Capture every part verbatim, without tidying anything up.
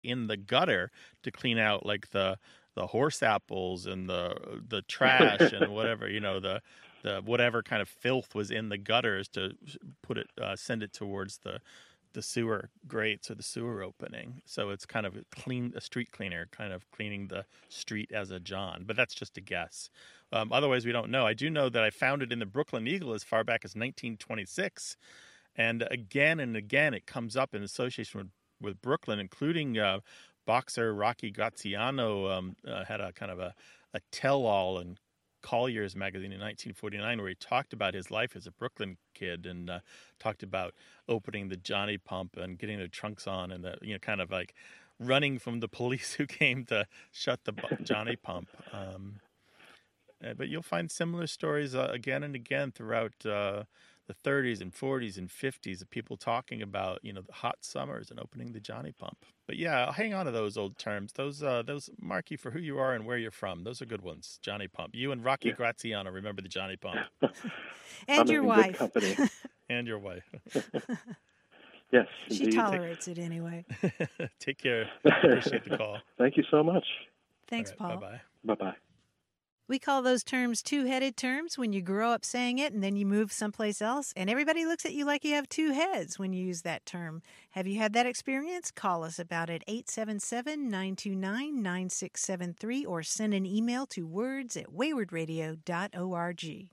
in the gutter to clean out like the the horse apples and the the trash and whatever, you know, the the whatever kind of filth was in the gutters to put it uh, send it towards the the sewer grates or the sewer opening. So it's kind of a clean, a street cleaner, kind of cleaning the street as a John. But that's just a guess. Um, otherwise, we don't know. I do know that I found it in the Brooklyn Eagle as far back as nineteen twenty-six. And again and again, it comes up in association with, with Brooklyn, including uh, boxer Rocky Graziano um, uh, had a kind of a, a tell-all in Collier's magazine in nineteen forty-nine where he talked about his life as a Brooklyn kid and uh, talked about opening the Johnny Pump and getting the trunks on and the, you know, kind of like running from the police who came to shut the Johnny Pump. Um, uh, but you'll find similar stories uh, again and again throughout uh, the thirties and forties and fifties of people talking about, you know, the hot summers and opening the Johnny Pump. But yeah, I'll hang on to those old terms. Those uh, those mark you for who you are and where you're from. Those are good ones. Johnny Pump. You and Rocky yeah. Graziano remember the Johnny Pump. and your wife. and your wife. Yes. She indeed. tolerates it anyway. Take care. Appreciate the call. Thank you so much. Thanks, right, Paul. Bye-bye. Bye-bye. We call those terms two-headed terms when you grow up saying it and then you move someplace else, and everybody looks at you like you have two heads when you use that term. Have you had that experience? Call us about it, eight seven seven, nine two nine, nine six seven three, or send an email to words at wayward radio dot org.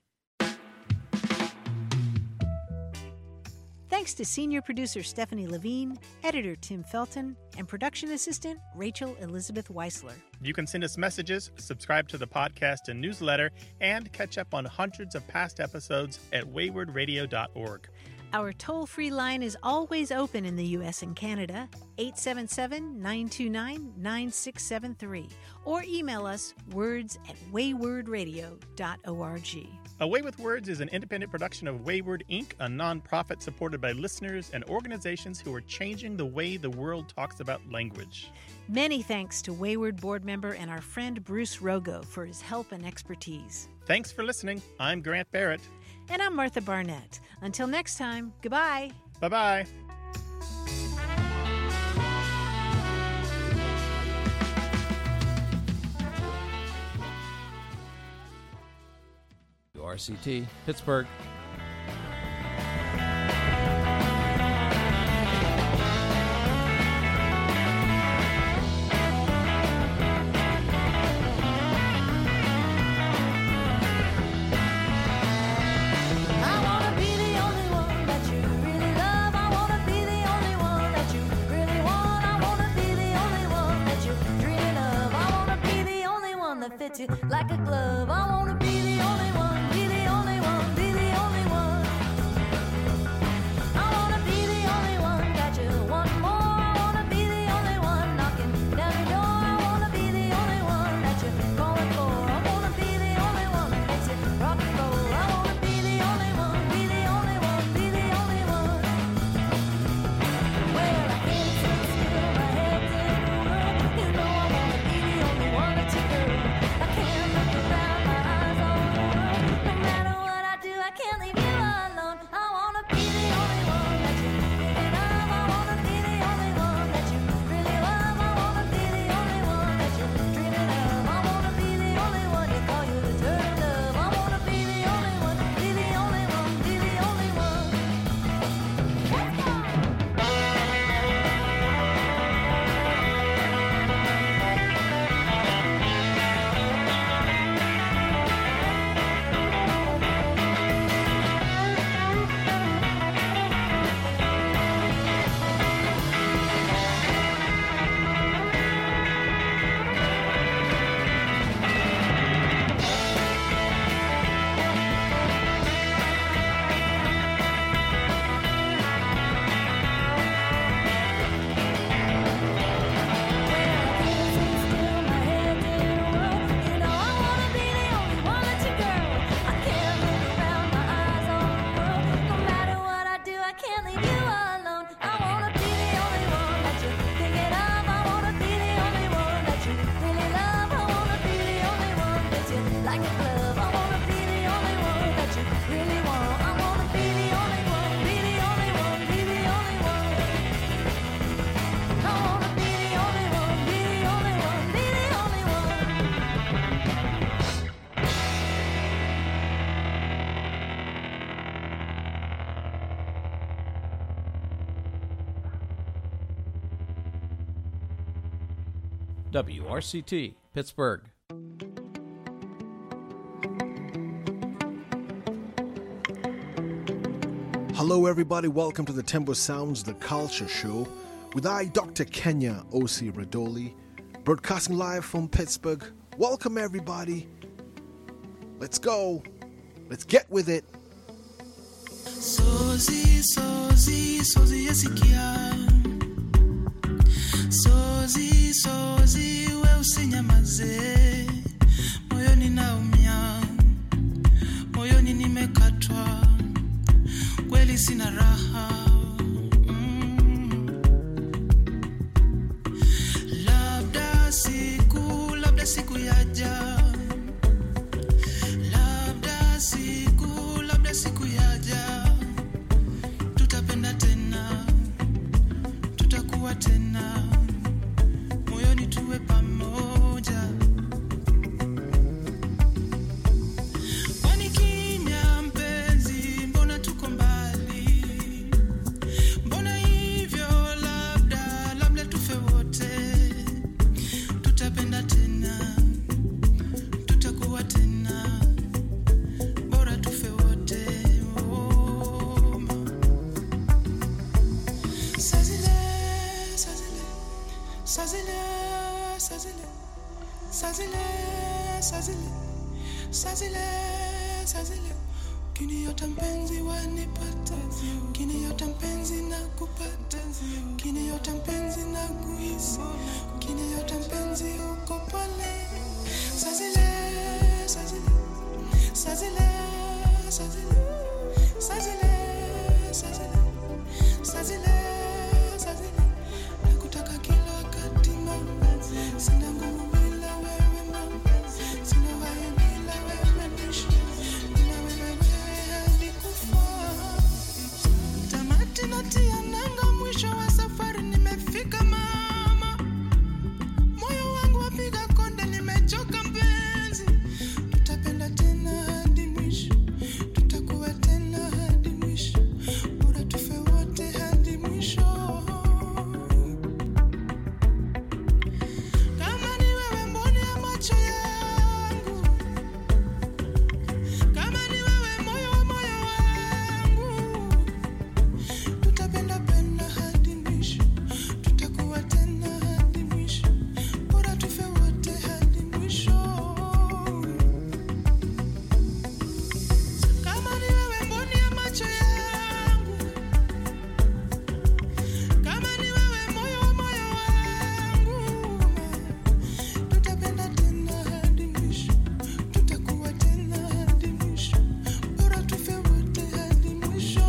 Thanks to senior producer Stephanie Levine, editor Tim Felton, and production assistant Rachel Elizabeth Weisler. You can send us messages, subscribe to the podcast and newsletter, and catch up on hundreds of past episodes at wayward radio dot org. Our toll-free line is always open in the U S and Canada, eight seven seven, nine two nine, nine six seven three, or email us words at wayward radio dot org. A Way with Words is an independent production of Wayward Incorporated, a nonprofit supported by listeners and organizations who are changing the way the world talks about language. Many thanks to Wayward board member and our friend Bruce Rogo for his help and expertise. Thanks for listening. I'm Grant Barrett. And I'm Martha Barnett. Until next time, goodbye. Bye-bye. R C T, Pittsburgh. Like a glove, I wanna be the only one, be the only one, be the only one. I wanna be the only one, got you one more. I wanna be the only one knocking down your door. I wanna be the only one that you're going for. I wanna be the only one that makes it rock and roll. I wanna be the only one, be the only one, be the only one. Well, I can't sit still, my head's in a whirl. You know I wanna be the only one that you girl. I can't look around, my eyes on W R C T, Pittsburgh. Hello, everybody. Welcome to the Tembo Sounds, the Culture Show, with I, Doctor Kenya Osi Radoli, broadcasting live from Pittsburgh. Welcome, everybody. Let's go. Let's get with it. Sozi, sozi, sozi yesikia. Sozi, sozi, we usinyamaze. Moyoni naumia, moyoni nimekatwa. Kweli sina raha. Mm. Labda siku, labda siku yaja. Labda siku, labda siku yaja. Tutapenda tena, tutakuwa tena, moyoni tuwe pamoja. Kwani kimya mpenzi, mbona tuko mbali? Mbona hivyo, labda, labda tufe wote. Tutapenda tena, tutakuwa tena, bora tufe wote. Oh, ma. Sazile, sazile, sazile, sazile, sazile, sazile, sazile, sazile. Ukiniota mpenzi wanipata, ukiniota mpenzi nakupata, ukiniota mpenzi nakuhisi, ukiniota mpenzi uko pale. Sazile, sazile, sazile, sazile, sazile, sazile, sazile, sazile. Nakutaka kila wakati mama, sina nguvu bila wewe mama, sina uhai bila wewe nishi, bila wewe hadi kufa. Tamati natia nanga, mwisho wa safari nimefika mama. Moyo wangu wapiga konde, nimechoka mpenzi. Tutapenda tena hadi mwisho, tutakuwa tena hadi mwisho, bora tufe wote hadi mwisho. Kama ni wewe mboni ya macho yangu, kama ni wewe moyo wa moyo wangu, tutapenda penda hadi mwisho, tutakuwa tena hadi mwisho, bora tufe wote hadi mwisho. Kama ni wewe mboni ya macho yangu, kama ni wewe moyo wa moyo wangu, tutapenda tena hadi mwisho, tutakuwa tena hadi mwisho, bora tufe wote hadi mwisho.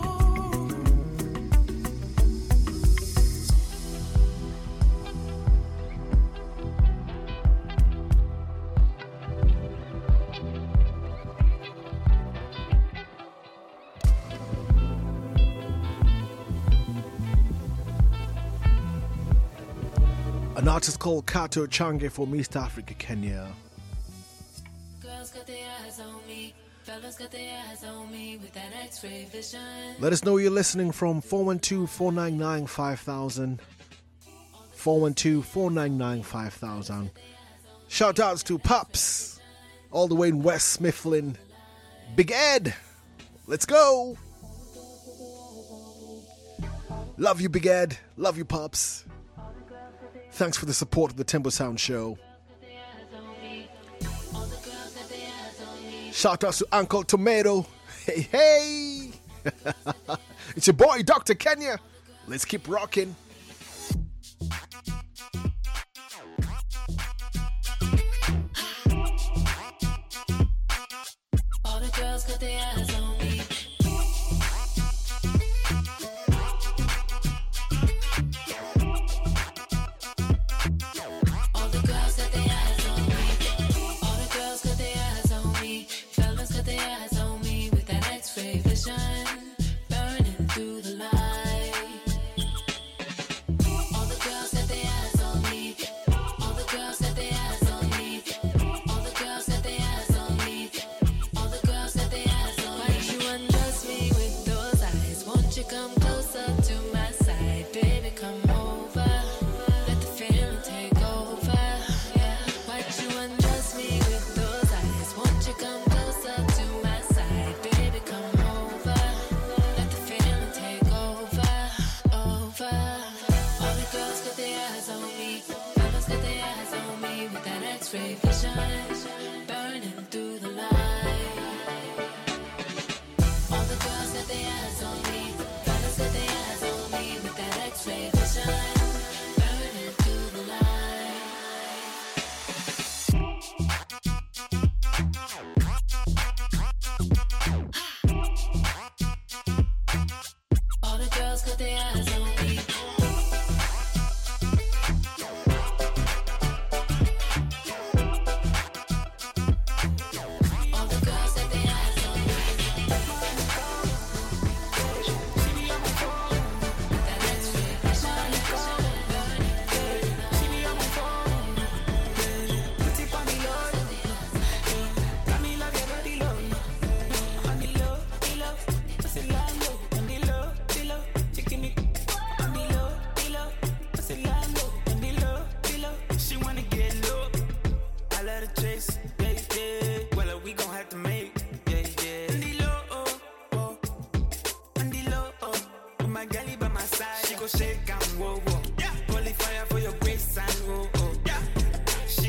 An artist called Kato Change from East Africa, Kenya. Girls got their eyes on me, fellas got their eyes on me with that X-ray vision. Let us know where you're listening from. four one two, four nine nine, five thousand. four one two, four nine nine, five thousand. Shout outs to Pups, all the way in West Mifflin. Big Ed, let's go. Love you, Big Ed. Love you, Pups. Thanks for the support of the Tembo Sound Show. Shout outs to Uncle Tomato. Hey, hey. It's your boy, Doctor Kenya. Let's keep rocking. All the girls got their eyes on me. All the girls got their eyes on me. All the girls got their eyes on me. Fellas got their eyes on me with that X-ray vision, burning through the light.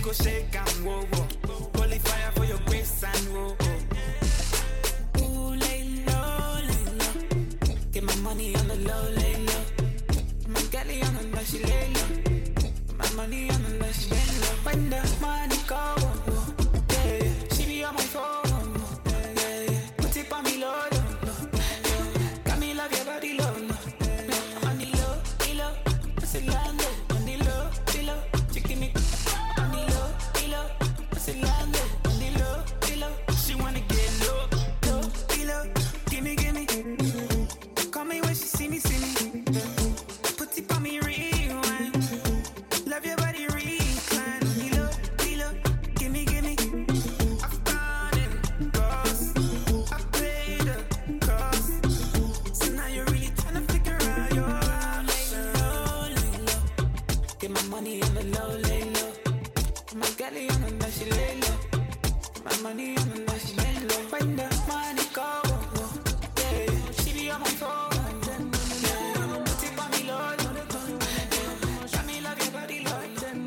go shake and whoa, whoa. Holy fire for your grace and whoa, whoa. Ooh, lay low, lay low. Get my money on the low, lay low. My galley on the low, she lay low. My money on the low, she lay low. When the money go, whoa, whoa. Yeah, yeah. She be on my phone, whoa, whoa. Yeah, yeah, yeah. Put it on me low, low, low. Yeah, yeah. Got me love your body low, low. Yeah. On the low, the low. What's it land low? On the low, the low. She give me on the low, the low. What's it land low? On the low, the low. She wanna get low, low, the low. Gimme, gimme. Call me when she see me, see me. Put it on me, rewind. Love your body, recline. The low, the low. Gimme, gimme. I've gone and crossed. I paid the cost. So now you're really trying to figure out your low, lay low. Get my money on the low, lay low. My galley on the low, she lay low. My money on the low, she lay low. When the money go, whoa, whoa. Yeah, yeah. She be on my phone. Yeah. Put it on me low, low. Yeah. Got me love your body low.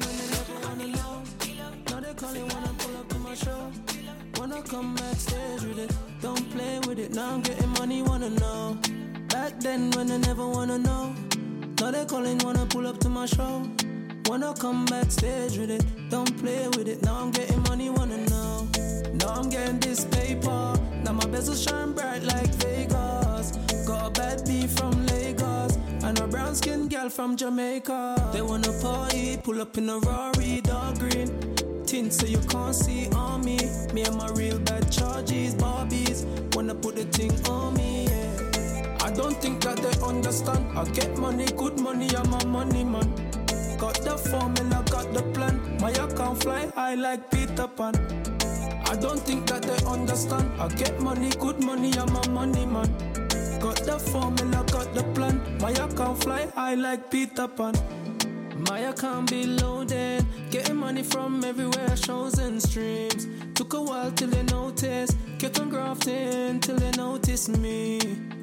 On the low, Now they call it, wanna pull up to my show. Wanna come backstage with it. Don't play with it. Now I'm getting money, wanna know. Back then when I never wanna know. Now they calling, wanna pull up to my show. Wanna come backstage with it. Don't play with it. Now I'm getting money, wanna know. Now I'm getting this paper. Now my bezels shine bright like Vegas. Got a bad B from Lagos. And a brown skin girl from Jamaica. They wanna party, pull up in a Rari, dark green. Tint so you can't see on me. Me and my real bad charges, Barbies. Wanna put the thing on me, yeah. I don't think that they understand. I get money, good money, I'm a money man. Got the formula, got the plan. My account fly high like Peter Pan. I don't think that they understand. I get money, good money, I'm a money man. Got the formula, got the plan. My account fly high like Peter Pan. My account be loaded. Getting money from everywhere, shows and streams. Took a while till they noticed. Kept on grafting till they noticed me.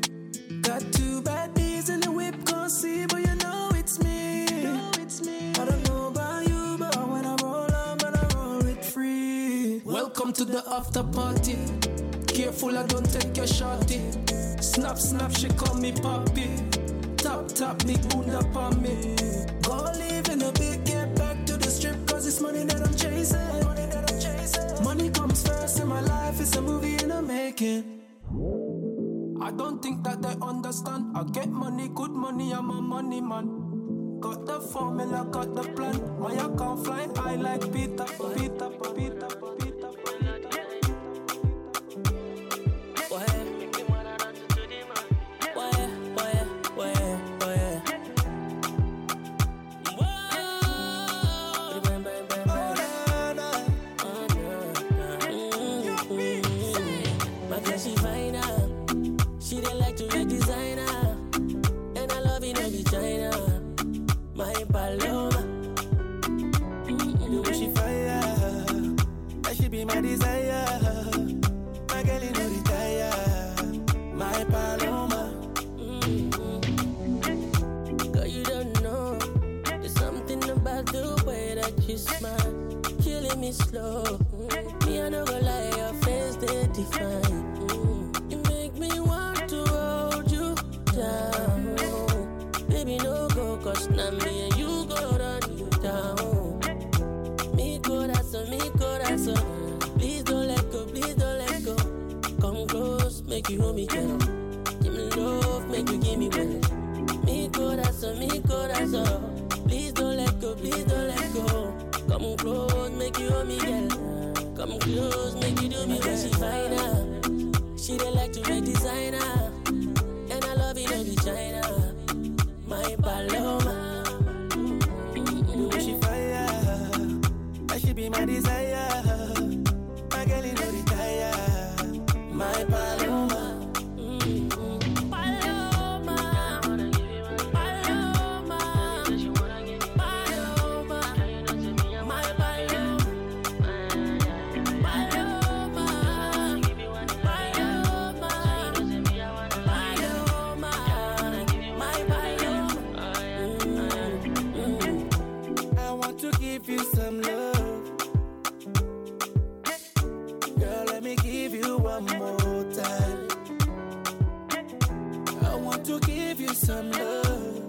Got two bad bees in the whip, can't see, but you know it's me. Know it's me. I don't know about you, but when I roll up, and I roll it free. Welcome to the after party. Careful, I don't take your shorty. Snap, snap, she call me papi. Tap, tap, big bunda on me. Go live in a big, get back to the strip, cause it's money that I'm chasing. Money that I'm chasing. Money comes first in my life, it's a movie in the making. I don't think that they understand. I get money, good money, I'm a money man. Got the formula, got the plan. My account fly high like Peter, Peter, Peter, Peter. My desire, my girl, you know retire, my Paloma. Mm-hmm. Girl, you don't know, there's something about the way that you smile, killing me slow. Mm-hmm. Me, I don't go lie, your face they define. Mm-hmm. You make me want to hold you down. Baby, no go, cause now me and you go run you down. Me corazón, mi corazón. Please don't let go, please don't let go. Come close, make you hold me, girl. Give me love, make you give me well. Mi corazón, mi corazón. Please don't let go, please don't let go. Come close, make you hold me, girl. Come close, make you do me well. She fine, uh. She dey like to make designer. And I love it, no be China. My Paloma. Mm-hmm. She fire, I should be my desire. My girl, you know retire, my Paloma. Mm-hmm. Paloma, Paloma, Paloma, my Paloma, Paloma, Paloma, Paloma, my Paloma. Mm-hmm. I want to give you some love. you some love.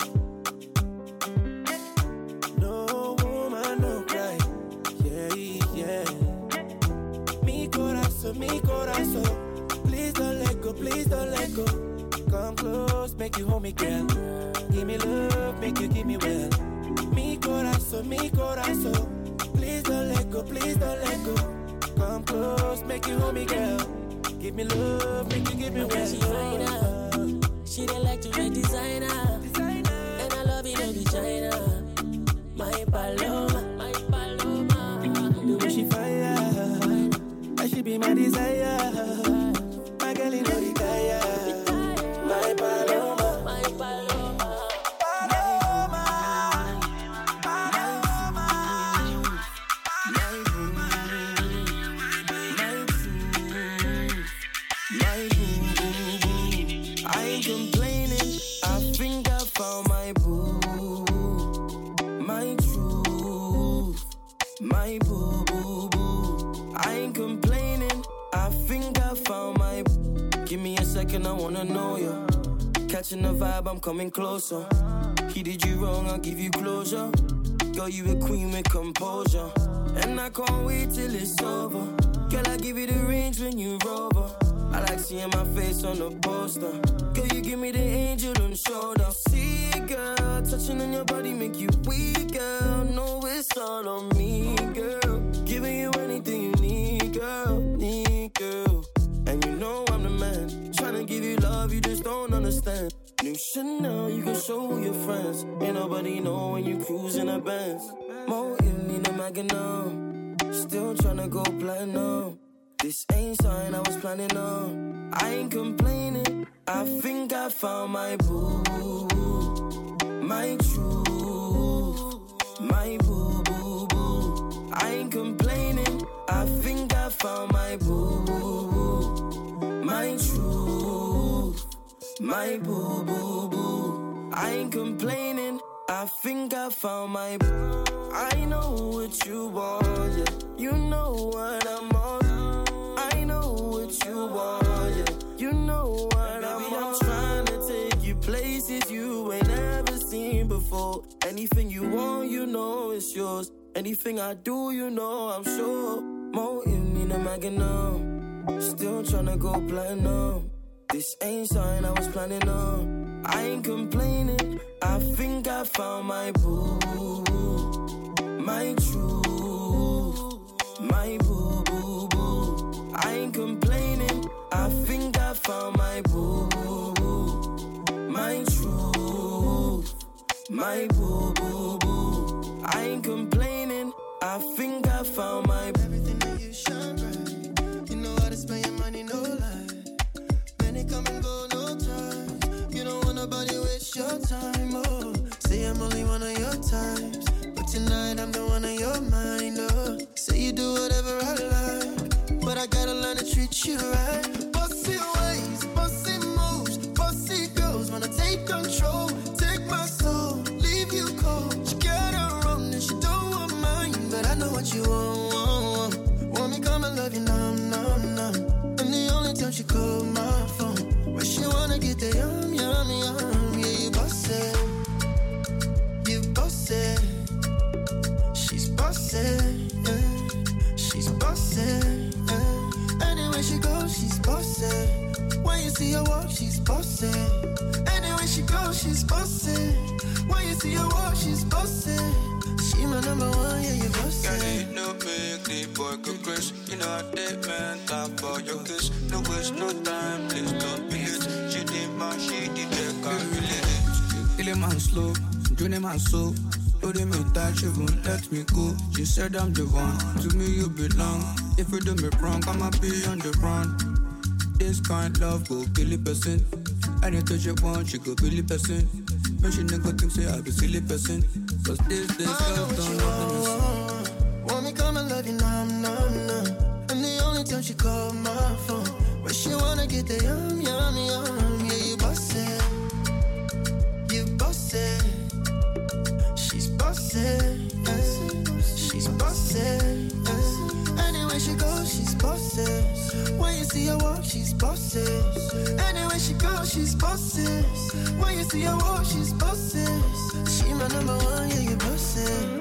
No woman, no cry. Yeah, yeah. Mi corazón, mi corazón. Please don't let go, please don't let go. Come close, make you hold me, girl. Give me love, make you give me well. Mi corazón, mi corazón. Please don't let go, please don't let go. Come close, make you hold me, girl. Give me love, make you give me well. She fine, uh. She don't like to wear designer. designer. And I love it, baby China. My paloma, my paloma. The way she fire, I should be my desire. My girl in the retire. My paloma, my paloma. Paloma, paloma. My boo, my boo, boo. I ain't complaining. I think I found my boo, my truth, my boo, boo, boo. I ain't complaining. I think I found my boo. Give me a second, I wanna know you. Catching the vibe, I'm coming closer. He did you wrong, I'll give you closure. Girl, you a queen with composure. And I can't wait till it's over. Girl, I give you the range when you rover. I like seeing my face on the poster. Girl, you give me the angel on the shoulder. See, girl, touching on your body make you weak, girl. No, it's all on me, girl. Giving you anything you need, girl. Need, girl. And you know I'm the man. Tryna give you love, you just don't understand. New Chanel, you can show your friends. Ain't nobody know when you cruise in a Benz. More in the Magnum. Still tryna go platinum. This ain't something I was planning on. I ain't complaining. I think I found my boo, my truth, my boo, boo, boo. I ain't complaining. I think I found my boo, my truth, my boo, boo, boo. I ain't complaining. I think I found my boo. I know what you want, yeah. You know what I'm on. I know what you want, yeah. You know what I'm on. I'm trying to take you places you ain't never seen before. Anything you want, you know it's yours. Anything I do, you know I'm sure. More in the Magnum. Still tryna go platinum. This ain't something I was planning on. I ain't complaining. I think I found my boo, my truth, my boo, boo, boo. I ain't complaining. I think I found my boo, my truth, my boo, boo, boo. I ain't complaining. I think I found my boo. Everything that you shine bright. You know how to spend your money, no lie. Many come and go, no time. You don't want nobody waste your time, oh. Say I'm only one of your types, but tonight I'm the one of your mind, oh. Say you do whatever I like, but I gotta learn to treat you right. Bossy ways, bossy moves, bossy girls wanna take control. Take my soul, leave you cold. She got her own and she don't want mine, but I know what you want, want, want. Want me come and love you, numb, numb, numb. And the only time she call my phone, when she wanna get the yum, yum, yum. Yeah, you bossy, you bossy. She's bossy, yeah. She's bossy, yeah. Anywhere she goes, she's bossy. When you see her walk, she's bossy. Anywhere she goes, she's bossy. When you see her walk, she's bossy. She my number one, yeah, you bossy. Got it, no big, the boy could crash. You know I did, man, time for your kiss. No wish, no time, please don't be late. She did my, she did that, can't relate it. Il est man slow, journey man so. Oh, they make that she won't let me go. She said I'm the one, to me you belong. If you do me wrong, I'ma be on the run. This kind love go kill a person. Anything she want, she go kill a person. When she nigga think say I be silly person. Cause this, this girl don't love me. Want me come and love you, numb, numb, numb. And the only time she call my phone, when she wanna get the yum, yum, yum. Yeah, you bossy, you bossy. She's bossy, yeah. She's bossy, yeah. Anywhere she goes, she's bossy. When you see her walk, she's bossy. Anywhere Everywhere she goes, she's bossing. When you see her walk, she's bossing. She my number one, yeah, you bossing.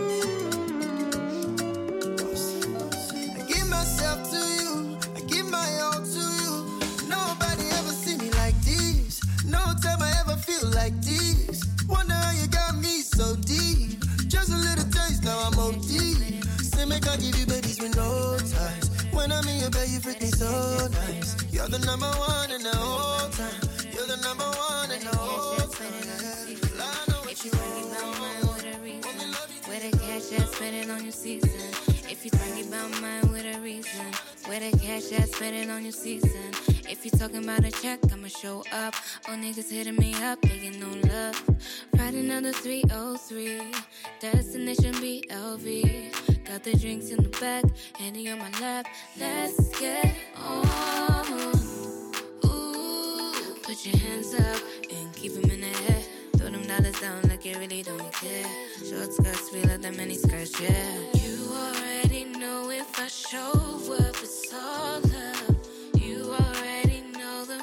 I give myself to you, I give my all to you. Nobody ever see me like this. No time I ever feel like this. Wonder how you got me so deep. Just a little taste, now I'm on deep. Say make I give you babies with no ties. When I'm in your bed, you freak me so nice. You're the number one in the whole time. You're the number one in the whole time. I know what you want. Where the cash at, spend it on your season. If you talking about mine with a reason. Where the cash at, spend it on your season. If you talking about a check, I'ma show up. All niggas hitting me up, they get no love. Ride another three oh three. Destination B L V. Got the drinks in the back, Henny on my lap. Let's get on. Ooh, put your hands up and keep them in the air. Throw them dollars down like you really don't care. Short skirts, we love them many skirts, yeah. You already know if I show up, it's all love. You already know the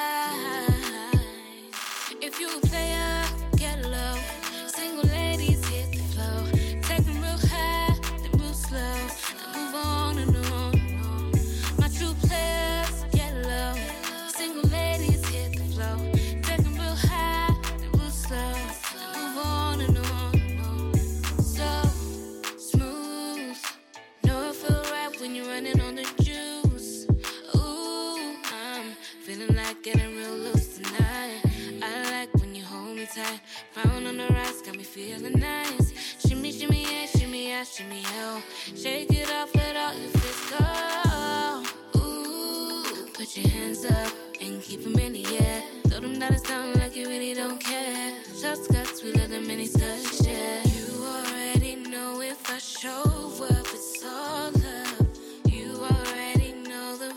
vibe. If you a player, get low. Single ladies hit the flow. Take them real high, then real slow. Now move on and on. My true players, get low. Single ladies hit the flow. Take them real high, then real slow. Now move on and on. So smooth. Know it feel right when you're running on the juice. Ooh, I'm feeling like getting real loose tonight. I like when you hold me tight. Pound on the rise, got me feeling nice. Shimmy, shimmy, yeah, shimmy, yeah, shimmy, hell. Shake it off, let all your fists go. Ooh, put your hands up and keep them in the air. Throw them dollars down like you really don't care. Shots, cuts, we let them in these touch, yeah. You already know if I show up, it's all love. You already know the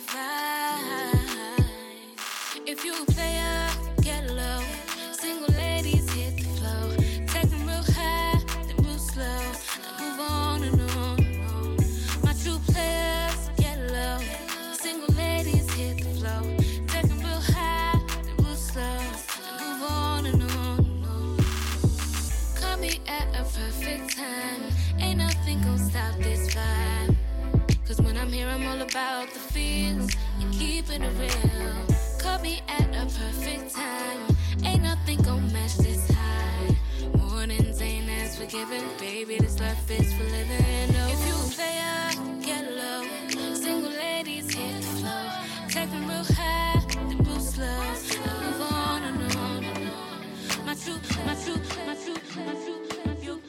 vibe. If you a player, get low. Single ladies hit the flow. Take them real high, then real slow. Now move on and on. My true players, get low. Single ladies hit the flow. Take them real high, then real slow. Now move on and on. Caught me at a perfect time. Ain't nothing gon' stop this vibe. Cause when I'm here, I'm all about the feels and keeping it real. Caught me at a perfect time. Ain't nothing gon' match this high. Mornings ain't as forgiving. Baby, this life is for living. No. If you a player, get low. Single ladies hit the flow. Take them real high, then real slow. Now move on and on and on. My true, my true, my true, my true, my true.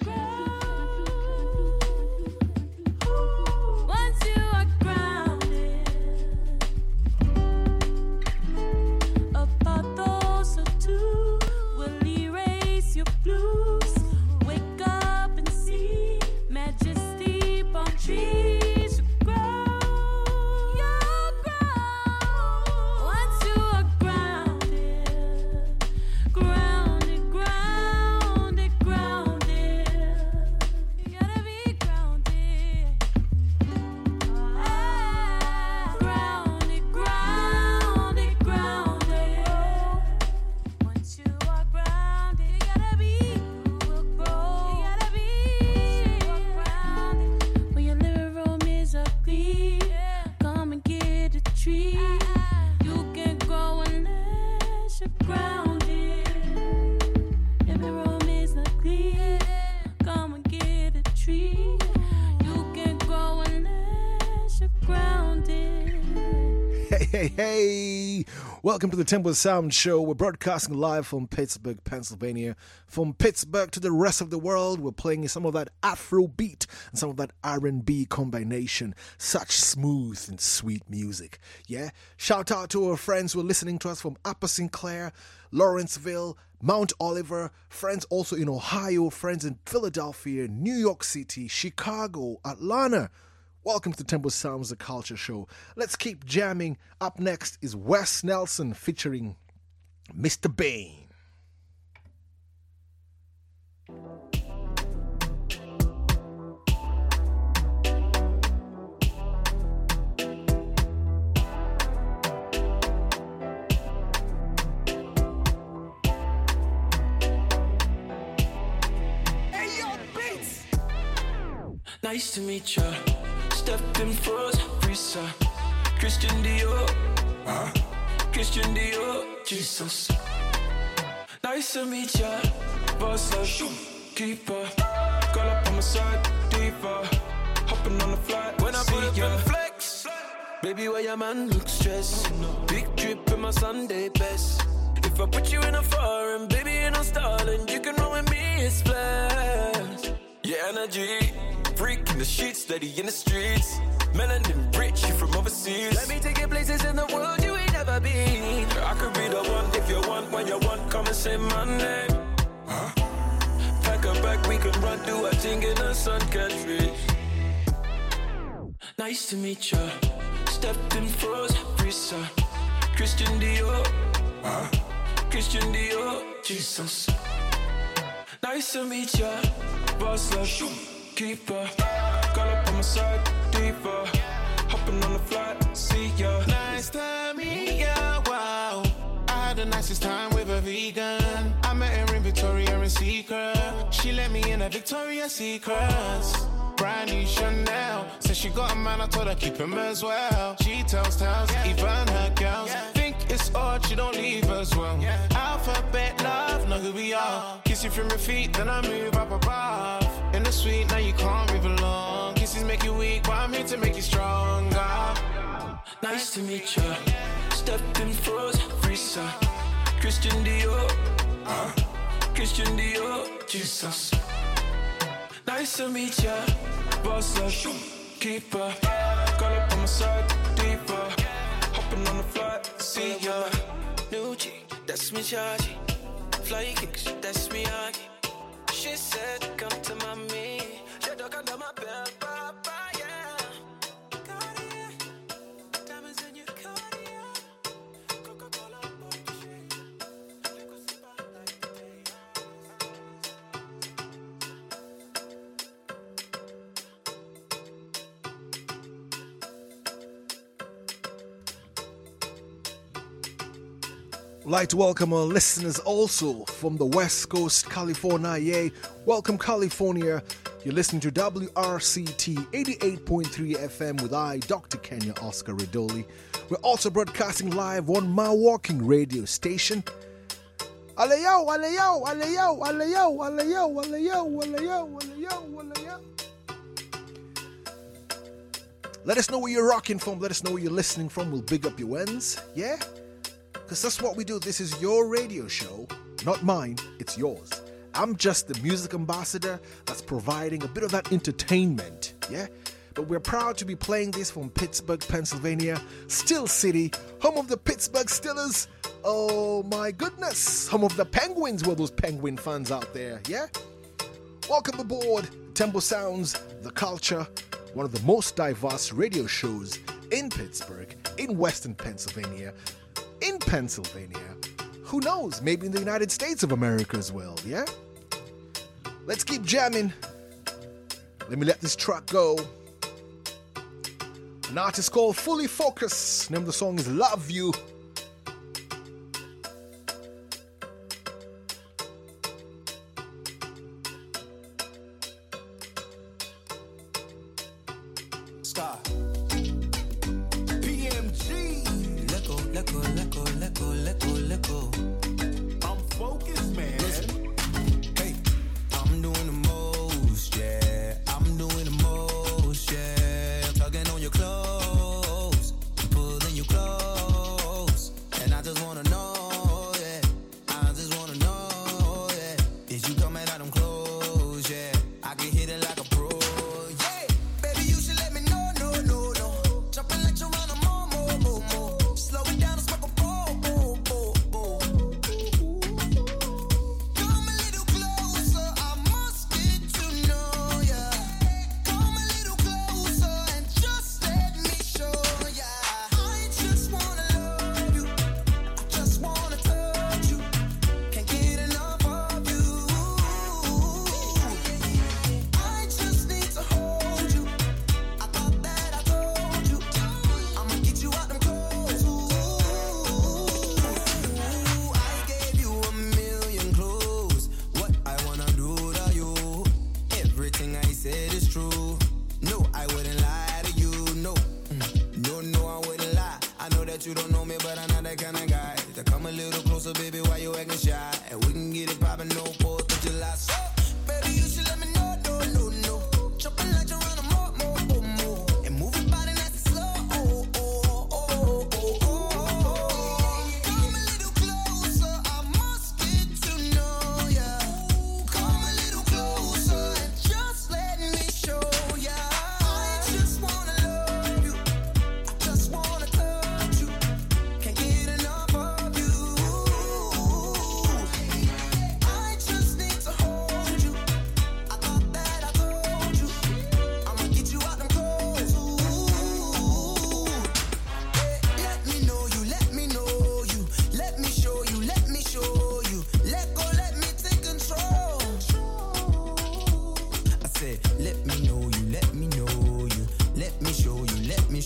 Once you are grounded, about those or two will erase your blues. Wake up and see majesty upon trees. You grow, you grow. Once you are grounded, grounded, grounded, grounded. You gotta be grounded. Ah, grounded, grounded, grounded. Once you are grounded, you gotta be, you will grow. You gotta be, you are grounded. When your living room is ugly, come and get a tree. You can grow unless you're grounded. Living room is ugly, come and get a tree. You can grow unless you're grounded. Hey, hey, hey! Welcome to the Temple Sound Show. We're broadcasting live from Pittsburgh, Pennsylvania. From Pittsburgh to the rest of the world, we're playing some of that Afro beat and some of that R and B combination. Such smooth and sweet music. Yeah? Shout out to our friends who are listening to us from Upper Sinclair, Lawrenceville, Mount Oliver, friends also in Ohio, friends in Philadelphia, New York City, Chicago, Atlanta. Welcome to the Temple Sounds, the Culture Show. Let's keep jamming. Up next is Wes Nelson featuring Mister Bane. Nice to meet ya. Stepped in froze, Risa. Christian Dior. Huh? Christian Dior. Jesus. Nice to meet ya. Boss up, keeper. Girl up on my side, diva. Hopping on the flight when I put up in flex. Baby, why your man look stressed? Big drip in my Sunday best. If I put you in a foreign, baby, ain't no stalling. You can roll with me, it's flash. Your energy, freak in the sheets, steady in the streets. Melanin rich, you from overseas. Let me take you places in the world you ain't never been. I could be the one if you want, when you want, come and say my name. Huh? Pack a bag, we can run, do a thing in the sun, catch reach. Nice to meet ya. Stepped in froze, Risa. Christian Dior. Huh? Christian Dior. Jesus. Nice to meet ya. Boss up, keeper. Girl up on my side, diva. Hopping on the flight, see ya. Nice to meet ya, wow. I had the nicest time with a vegan. I met her in Victoria and Secret. She let me in a Victoria's Secrets. Brand new Chanel. Said she got a man, I told her keep him as well. She tells tales, yeah. Even her girls yeah. Think it's odd, she don't leave as well yeah. Alphabet love, know who we are. Kiss you from your feet, then I move up above. In the suite, now you can't move along. Kisses make you weak, but I'm here to make you stronger. Nice to meet ya. Stepped in froze, Risa. Christian Dior. uh, Christian Dior. Jesus. Nice to meet ya. Boss up, keeper. Girl up on my side, deeper. Hopping on the flight, see ya. New G, that's me chargy. Fly kicks, that's me Aggie. She said, come to mommy. She dug under my belt, papa, yeah. Cartier, diamonds in your Cartier. Coca-Cola, I'd like to welcome our listeners also from the West Coast, California. Yay. Welcome, California. You're listening to W R C T eighty-eight point three F M with I, Doctor Kenya Oscar Ridoli. We're also broadcasting live on my walking radio station. Alayo, alayo, alayo, alayo, alayo, alayo, alayo, alayo, alayo. Let us know where you're rocking from. Let us know where you're listening from. We'll big up your wins. Yeah? Because that's what we do. This is your radio show, not mine, it's yours. I'm just the music ambassador that's providing a bit of that entertainment, yeah? But we're proud to be playing this from Pittsburgh, Pennsylvania, Steel City, home of the Pittsburgh Steelers. Oh my goodness, home of the Penguins, were those Penguin fans out there, yeah? Welcome aboard Tempo Sounds, The Culture, one of the most diverse radio shows in Pittsburgh, in Western Pennsylvania, in Pennsylvania, who knows, maybe in the United States of America as well, yeah? Let's keep jamming. Let me let this track go. An artist called Fully Focus. Name of the song is Love You. Sky. P M G. Let go, let go, let go, let go, let go, let go. I'm focused, man. Listen. Hey, I'm doing the most, yeah. I'm doing the most, yeah. I'm tugging on your clothes, I'm pulling you close, and I just wanna know, yeah. I just wanna know, yeah. Is you coming out them clothes, yeah? I can hit it like a pro, yeah. Baby, you should let me know, no, no, no. Jumping like you run a more, more, more, more. Slow it down and smoke a bowl, bowl, bowl, bowl.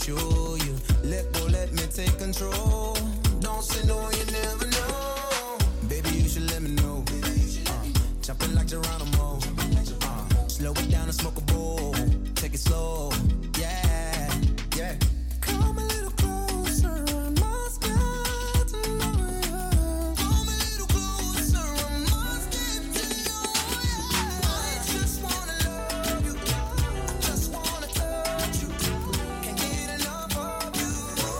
show you. Let go, let me take control. Don't say no, you never know. Baby, you should let me know. Uh, jumping like Geronimo. Uh, slow it down and smoke a bowl. Take it slow. Yeah, yeah. Come a little closer. I must get to know you. Come a little closer. I must get to know you. I just wanna love you. Just wanna touch you. Can't get enough of you.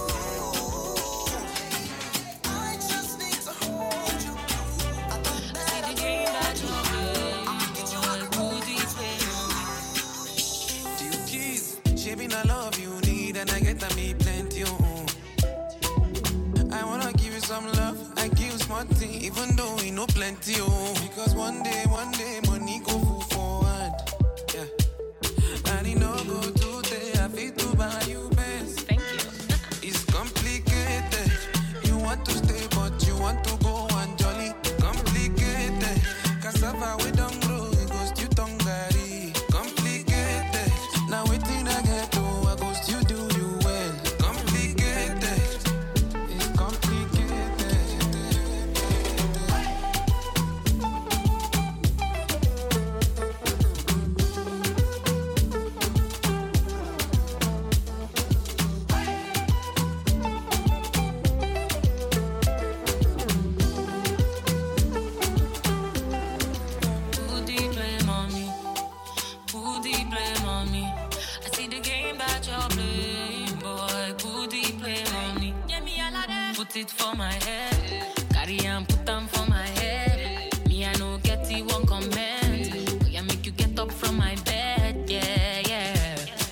I just need to hold you. I thought that I game that you play, boy, booty play. Do you kiss? Shaping I love you need and I get to me plenty. Oh. I wanna give you some love. I give you smart thing, even though we know plenty. Oh. Because one day, one day, money go full forward. Yeah. And it no go today. I feel to buy you best. Thank you. It's complicated. You want to stay, but you want to go and jolly. Complicated. Cassava we don't grow, it goes to Tongari. Complicated. Now waiting I get to, I go still do you well. Complicated. It's complicated. Booty play, mommy. Booty play, mommy. I see the game that you're playing, boy. Booty play, mommy. Put it for my head. Carry and put them for my head. Me, I know get it one comment. Boy, I make you get up from my bed. Yeah, yeah.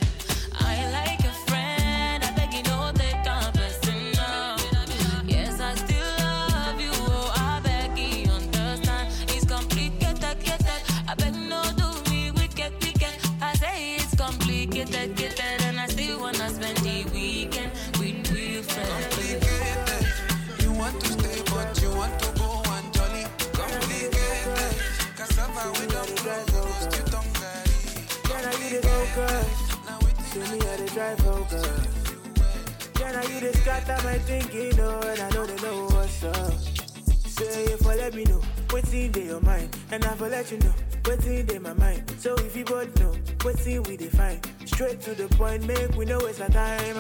I like a friend. I beg you know they can't person now. Yes, I still love you. Oh, I beg you understand. It's complicated, get that. I beg no do me wicked, wicked. I say it's complicated, get that. And I still wanna spend the weekend with real friends. Complicated. You want to stay, but you want to go and jolly. Complicated. Cassava we don't grow, it goes to Tongari. Can I you the focus? See me how they drive focus. Can I you the scatter my thinking, oh, and I know they know what's up. Say if I let me know what's in your mind, and I will let you know what's in my mind. So if you both know what's in we define, straight to the point, make we know waste our time.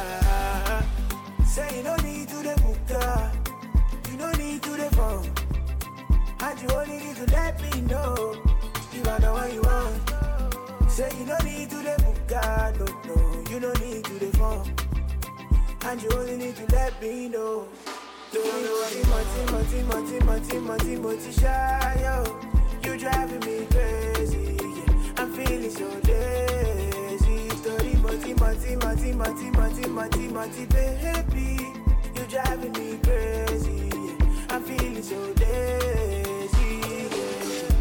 Ah, say you no need to the book, you no need to the phone, and you only need to let me know you are the one you want. Say you no need to the book, no, no, you no need to the phone, and you only need to let me know. Don't worry, Timothy, Timothy, Timothy, Timothy, shy, yo. You driving me crazy, yeah. I'm feeling so lazy. Timothy, Timothy, Timothy, Timothy, Timothy, baby. You driving me crazy, yeah. I'm feeling so lazy, yeah.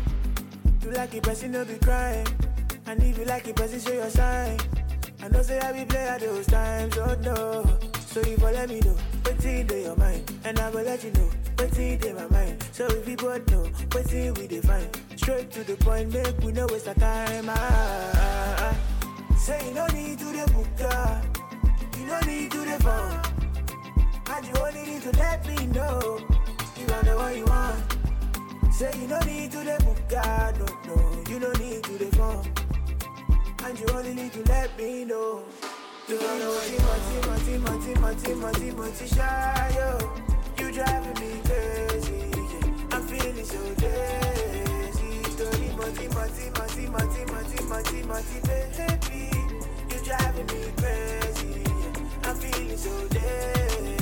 You like it, person, no be crying. And if you like it, person, show your sign. I know say I be play at those times, oh no. So if you let me know what's in your mind, and I will let you know what's in my mind. So if you both know what's in we define, straight to the point, make we know waste our time. Ah, ah, ah. Say you no need to the book, you no need to the phone, and you only need to let me know you are the one you want. Say you no need to the book, no, no, you no need to the phone, and you only need to let me know. You don't know what Timothy, Timothy, Timothy, Timothy, shy, yo. You driving me crazy, yeah. I'm feeling so lazy. Timothy, Timothy, Timothy, Timothy, Timothy, baby. You driving me crazy, yeah. I'm feeling so lazy.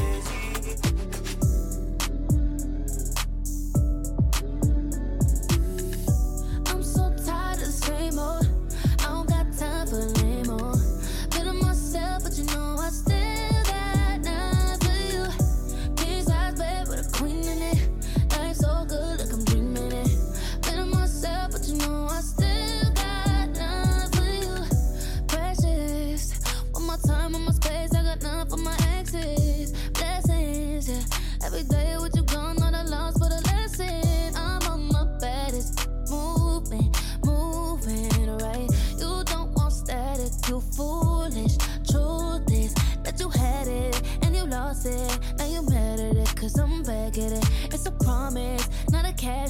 I'm so tired of the same old. I don't got time for lame old. Been on myself, but you know I still got time for you. King size bed with a queen in it. Life so good, like I'm dreaming it. Been on myself, but you know I still got time for you. Precious, one more time on my space, I got none for my exes.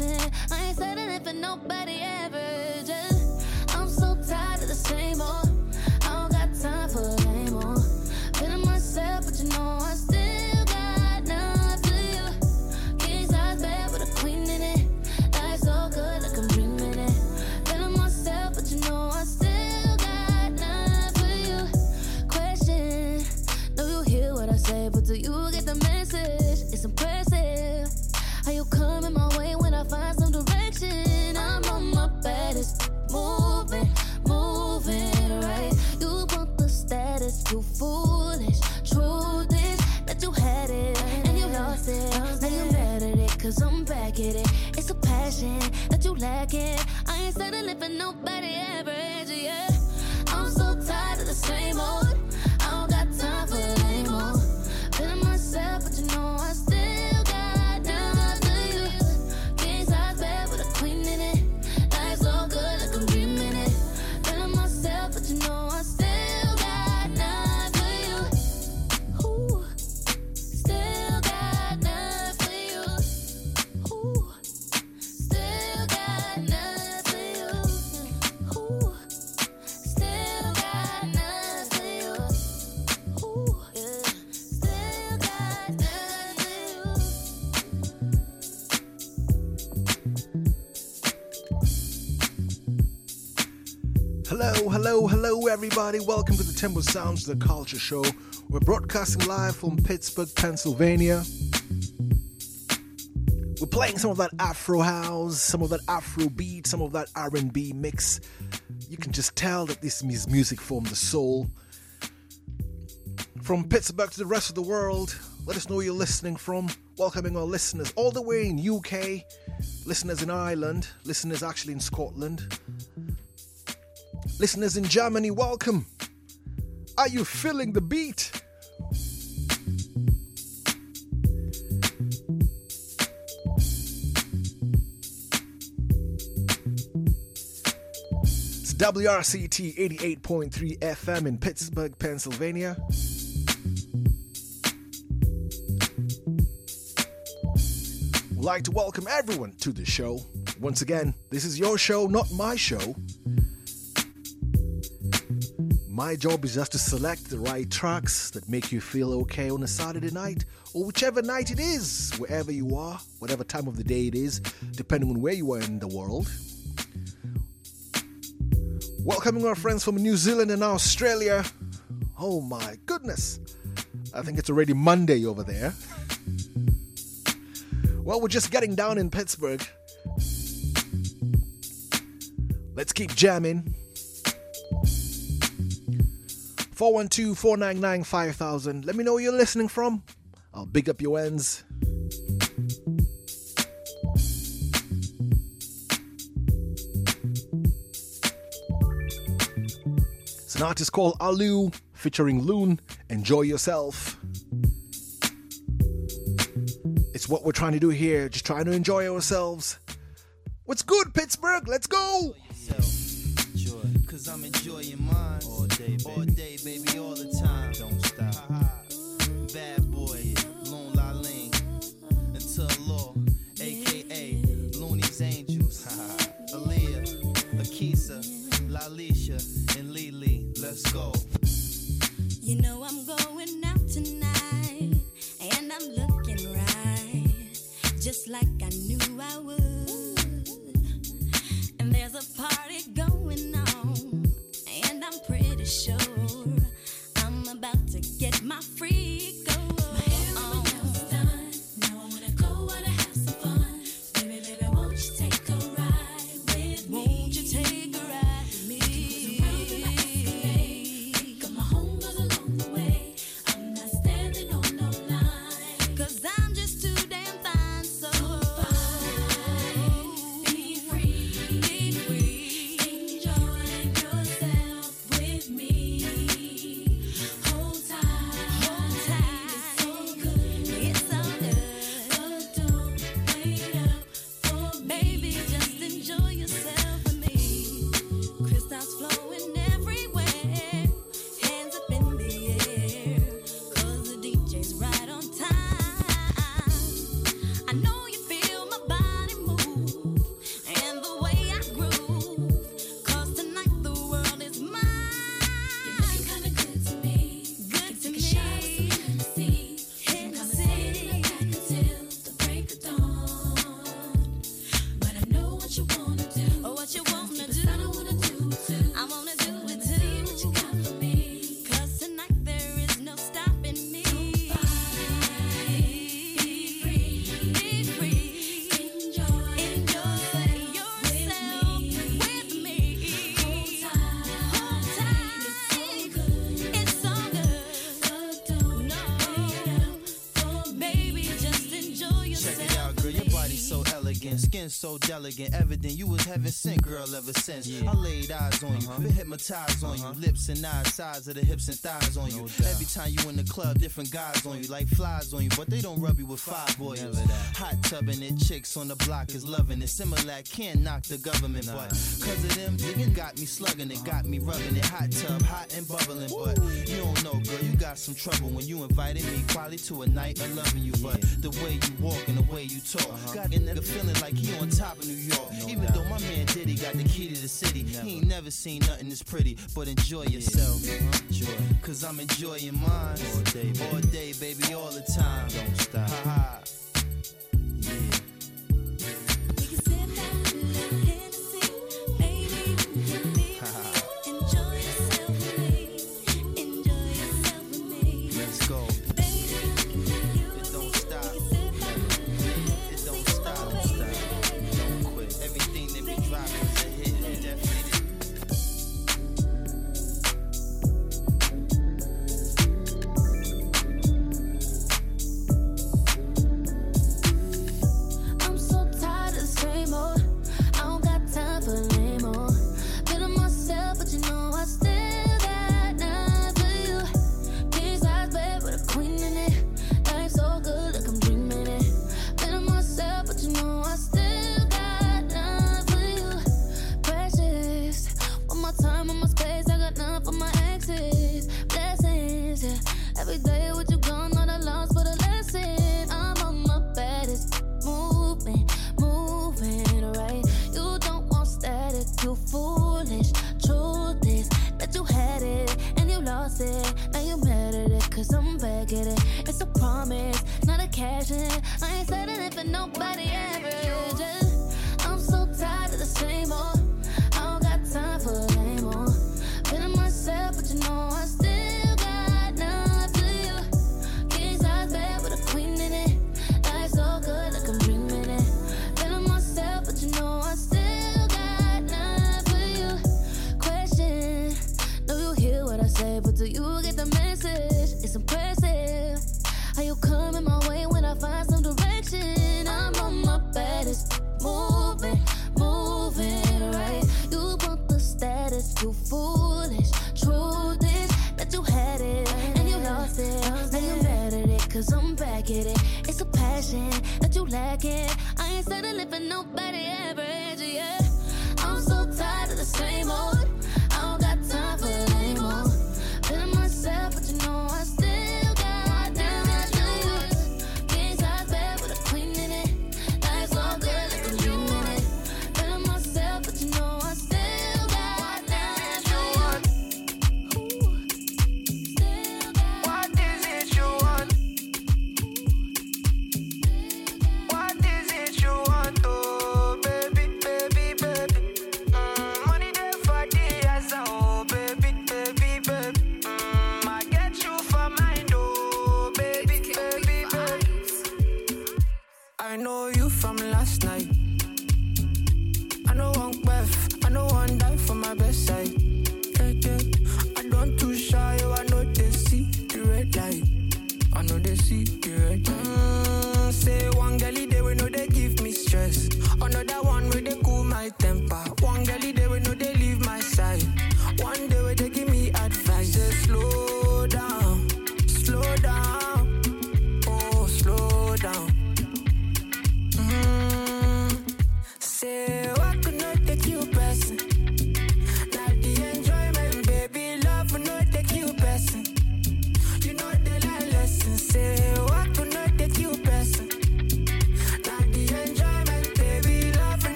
passion. I ain't settling for nobody ever. Just, I'm so tired of the same old. I don't got time for a lame old. Feeling myself, but you know I still got nothing for you. King size bed with a queen in it. Life so good, like I'm dreaming it. Feeling myself, but you know I still got nothing for you. Question, know you hear what I say, but do you get the message? It's impressive how you coming my way when I find some direction. I'm on my baddest, moving, moving right. You want the status, you foolish. Truth is that you had it and you lost it. Now you mad at it, cause I'm back at it. It's a passion that you lacking. I ain't settling for nobody average, yeah. I'm so tired of the same old. I don't got time for a lame old. Feeling myself, but you know I still got nothing to use. King size bed with a queen in it. Life so good, like I'm dreaming it. Feeling myself, but you know I still got nothing for you. Ooh, still got nothing for you. Ooh, still got nothing for you. Ooh, still got nothing for you. Ooh, yeah, still got nothing for you. Hello, hello, hello, everybody. Welcome to the Temple Sounds, the Culture Show. We're broadcasting live from Pittsburgh, Pennsylvania. We're playing some of that Afro house, some of that Afro beat, some of that R and B mix. You can just tell that this is music from the soul. From Pittsburgh to the rest of the world, let us know where you're listening from. Welcoming our listeners all the way in U K, listeners in Ireland, listeners actually in Scotland, listeners in Germany, welcome. Are you feeling the beat? It's W R C T eighty-eight point three F M in Pittsburgh, Pennsylvania. We'd like to welcome everyone to the show. Once again, this is your show, not my show. My job is just to select the right tracks that make you feel okay on a Saturday night, or whichever night it is, wherever you are, whatever time of the day it is, depending on where you are in the world. Welcoming our friends from New Zealand and Australia. Oh my goodness. I think it's already Monday over there. Well, we're just getting down in Pittsburgh. Let's keep jamming. four one two, four nine nine, five thousand. Let me know where you're listening from. I'll big up your ends. It's an artist called Alu featuring Loon. Enjoy yourself. It's what we're trying to do here, just trying to enjoy ourselves. What's good, Pittsburgh? Let's go! Cause I'm enjoying mine all day, baby, all, day, baby, all the time. Don't stop. Bad boy, Loon La Ling, until law, aka Looney's Angels. Aaliyah, Akisa, Lalisha, and Lily. Let's go. You know I'm going out tonight, and I'm looking right, just like I knew I would. And there's a party going on, and I'm pretty sure I'm about to get my freak on. My hair and my nails done. Now I wanna go out and have some fun. Baby, baby, won't you take a ride with me? Won't you take a ride with me? Got my homegirls along the way. I'm not standing on no line, 'cause I'm just too damn fine. So fine, be free, be free. Enjoy yourself with me. skin so delicate, evident you was heaven sent, girl, ever since. I laid eyes on you, been hypnotized on you, lips and eyes, size of the hips and thighs on you. Every time you in the club, different guys on you, like flies on you, but they don't rub you with five boys. Hot tubbing it, chicks on the block is loving it. Similac can't knock the government, but cause of them, niggas got me slugging it, got me rubbing it. Hot tub, hot and bubbling, but you don't know, girl, you got some trouble when you invited me, probably to a night of loving you. But the way you walk and the way you talk, got a nigga feeling like he on top of New York. Even though my man Diddy got the key to the city, he ain't never seen nothing this pretty. But enjoy yourself, cause I'm enjoying mine all day, all day, baby, all the time. Don't stop. Ha-ha.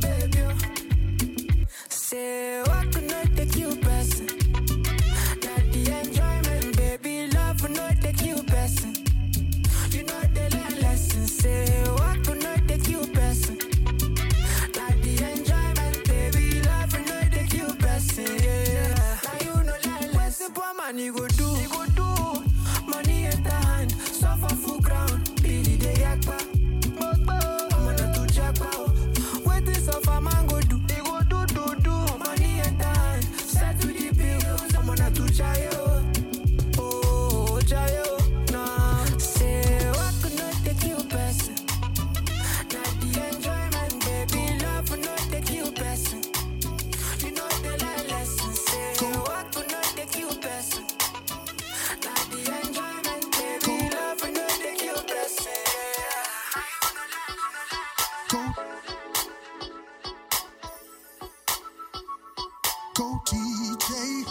Say, what could not take you person? That Go D J.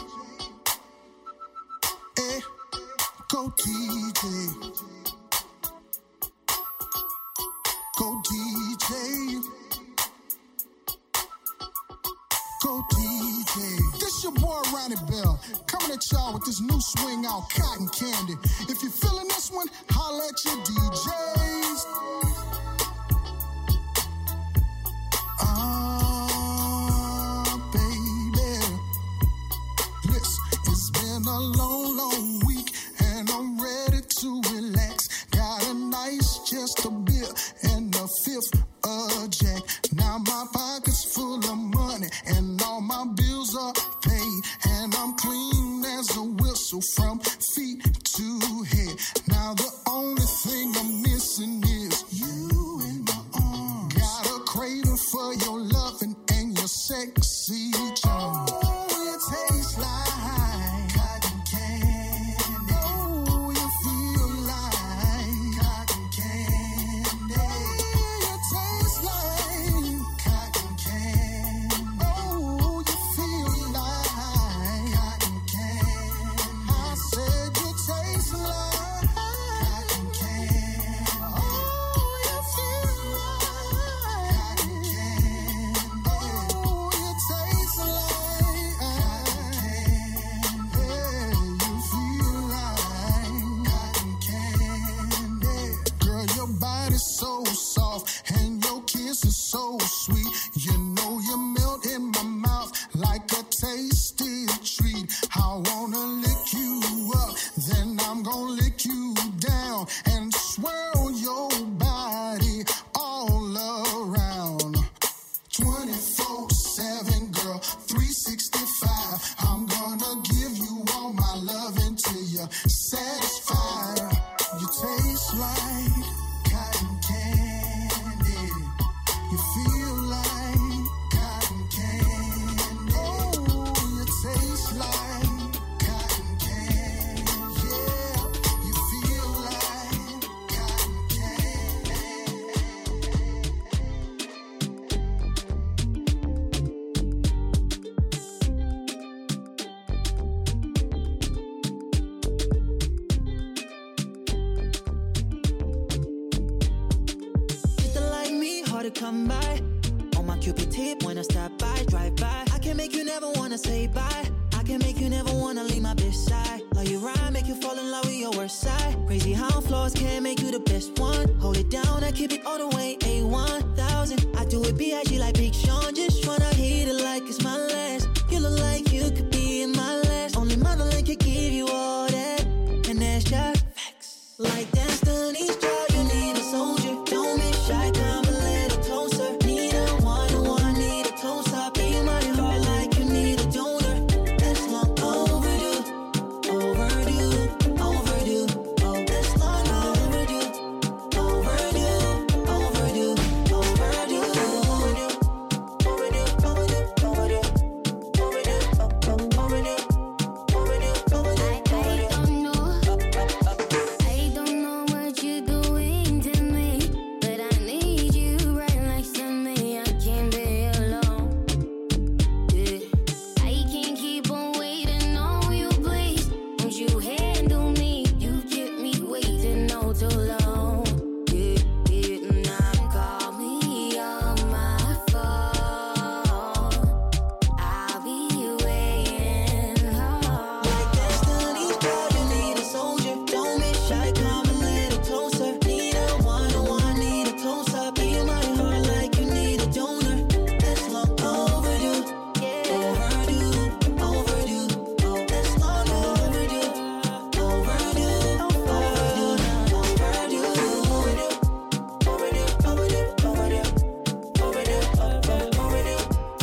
Eh, go D J. Go D J. Go D J. This your boy Ronnie Bell, coming at y'all with this new swing out Cotton Candy. If you're feeling this one, holla at your D Js. Ah, baby. Listen, it's been a long, long week, and I'm ready to relax. Got a nice chest of beer and a fifth of Jack. Now my pocket's full of money, and all my bills are paid, and I'm clean as a whistle from feet to head. Now the only thing I'm missing is you in my arms. Got a craving for your loving and your sexy charm. Oh, it tastes like cotton candy. Oh, you feel like cotton candy. It tastes like cotton candy. Oh, you feel like cotton candy. I said you taste like cotton candy. Oh, you feel like cotton candy. Oh, you taste like cotton candy. You feel like cotton candy. Girl, your body's so soft and your kiss is so sweet. You know you melt in my mouth like a tasty treat. I wanna lick you up, then I'm gonna lick you down and swirl your body all around. twenty-four seven, girl, three sixty-five. I'm gonna give you all my love until you're satisfied. You taste like cotton candy. You feel like cotton candy. Oh, you taste like cotton candy. Yeah, you feel like cotton candy. Used to like me, hard to come by. On my Cupid tip when I stop by, drive by. I can make you never wanna say bye. I can make you never wanna leave my best side. Love you right, make you fall in love with your worst side. Crazy how flaws can make you the best one. Hold it down, I keep it all the way A one thousand. I do it B I G like Big Sean. Just tryna hit it like it's my last. You look like you could be in my last. Only motherland can give you all that. And that's just facts. Like Destiny's Child, you need a soldier. Don't be shy, come a little closer. Need a one-on-one, need a close-up. Be my heart like you need a donor. That's long overdue, overdue, overdue. Oh, that's long overdue, overdue, overdue, overdue, overdue, overdue, overdue, overdue, overdue, overdue, overdue, I don't know. I don't know what you're doing to me, but I need you right next to me. I can't be alone. Yeah. I can't keep on waiting on you, please. Won't you handle me? You kept me waiting all too long. Yeah, yeah. Now call me on my phone. I'll be waiting. Like Destiny's Child, you need a soldier. Don't be shy, come a little closer. Need a one-on-one, need a close-up. Be my heart like you need a donor. That's long overdue, overdue, overdue. Oh, that's long overdue, overdue, overdue, overdue, overdue, overdue, overdue, overdue, overdue,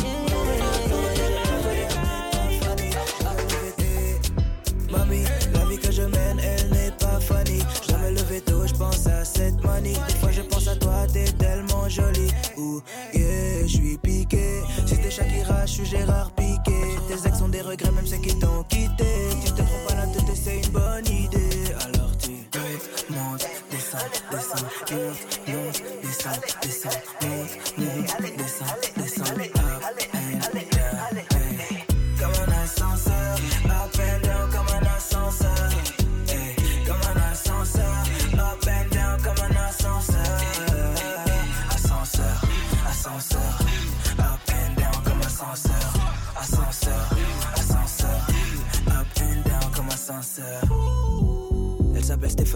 Mamie, la vie que je mène, elle n'est pas funny. Je dois me lever tôt, je pense à cette money. Des fois je pense à toi, t'es tellement jolie. Ouh, yeah, je suis piqué. Si t'es Shakira, je suis Gérard Piqué. Tes ex sont des regrets, même ceux qui t'ont quitté. Tu te trompes pas la tête, c'est une bonne idée. Alors tu montes, montes, descends, descends, monte, monte, descends, descends, monte, monte, descends, descends, up and down, hey.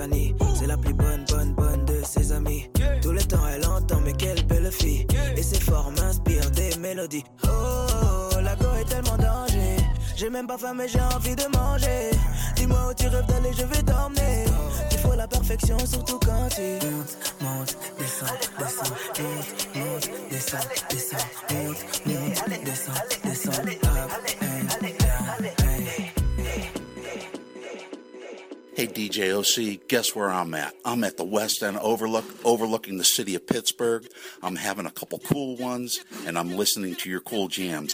Fanny. C'est la plus bonne, bonne, bonne de ses amis. Tout le temps elle entend, mais quelle belle fille. Et ses formes inspirent des mélodies. Oh, la go est tellement danger. J'ai même pas faim mais j'ai envie de manger. Dis-moi où tu rêves d'aller, je vais t'emmener. Il faut la perfection surtout quand tu montes, monte, descends, descends, monte, monte, descends, descends, monte, monte, descends, descends, up and down, hey. Hey D J O C, guess where I'm at? I'm at the West End Overlook, overlooking the city of Pittsburgh. I'm having a couple cool ones, and I'm listening to your cool jams.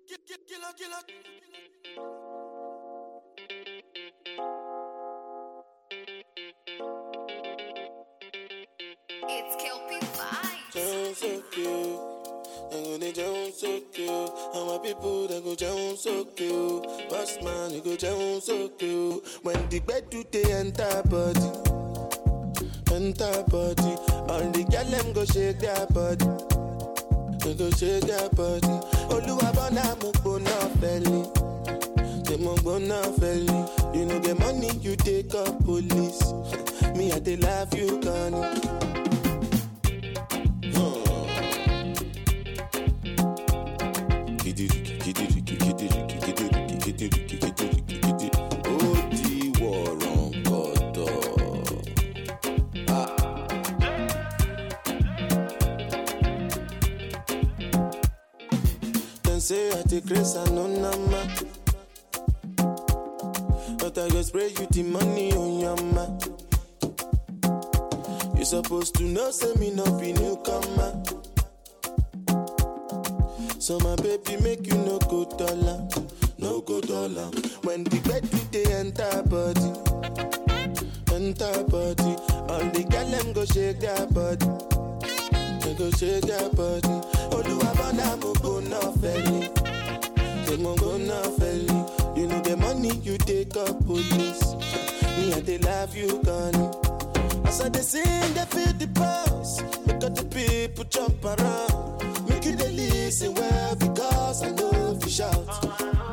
It's Kelpie Vibes. Sound so cute. I'm gonna jump so cute. All my people that go jump so cute. Boss man, you go jump so cute. When the bed do they enter body, enter body. All the girl them go shake their body, they go shake their body. Oluwa bona mukbo na belly, they mukbo na belly. You know get money, you take up police. Me I dey laugh, you gone. Say I take grace and no nama, but I just spray you the money on your ma. You supposed to know, say me no be newcomer. So my baby make you no go dollar, no go dollar. When the bed do they enter body, enter body. All the girl them go shake their body, they go shake their body. Oluwa bona mo go na felly, they mo go na felly. You know the money you take up police. Me and they love you gone. As I they sing, they feel the pulse. Make all the people jump around. Make you they listen well because I know if you shout.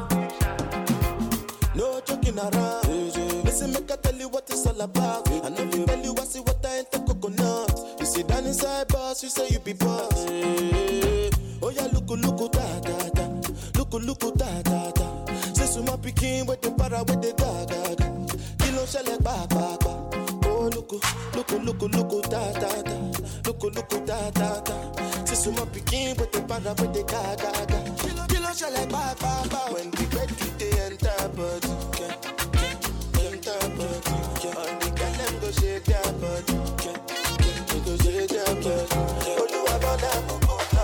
No joking around. Listen, make I tell you what it's all about. I know you tell you I see what I ain't the coconut. You sit down inside boss, you say you be boss. Oh yeah, look, look, da da da. Look, look, da da da. Say so my picking with the para with the da da da. Kilo shell ba ba ba. Oh look, look, look, look, da da da. Look, look, da da da. Say so my picking with the para with the da da da. Kilo shell ba ba ba. When the bed they enter body, enter body. All the girl them go shake their body, they go shake their body. Oh you about that.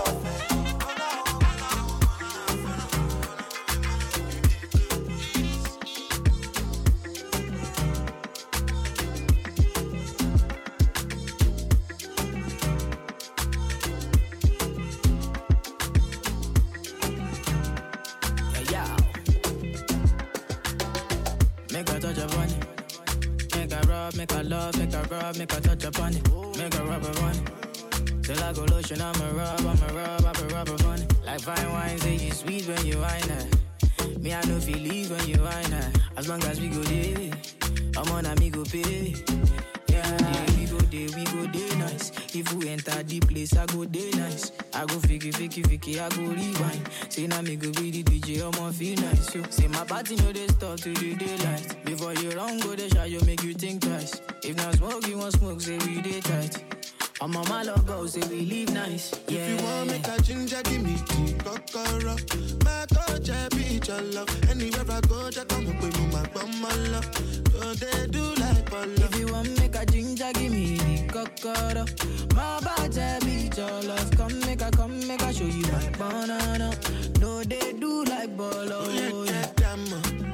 Make a love, make a rub, make a touch upon it. Make a rub upon it. Till I go lotion, I'm a rub, I'm a rub, I'm a rub upon it. Like fine wine, say you sweet when you wine it. Me, I know feel leave when you wine it. As long as we go there, I'm on a me go pay. Yeah, we go there, we go there nice. If we enter the place, I go there nice. I go fiki, fiki, fiki, I go rewind. Say now me go be the D J, I'ma feel nice. Yo. Say my party know they stop to the daylight. Before you run, go they shot, you make you think twice. If not smoke, you want smoke, say we day tight. I'm on my love go, say we live nice. Yeah. If you want make a ginger, give me tea, kokoro. My coach, I be your love. Anywhere I go, just come up with me, my bum, my love. Don't they do like polo? If you want make a ginger, give me the kokoro. My body be your love. Come make a, come make a show you my banana. No, they do like bolo. Oh, yeah, damn.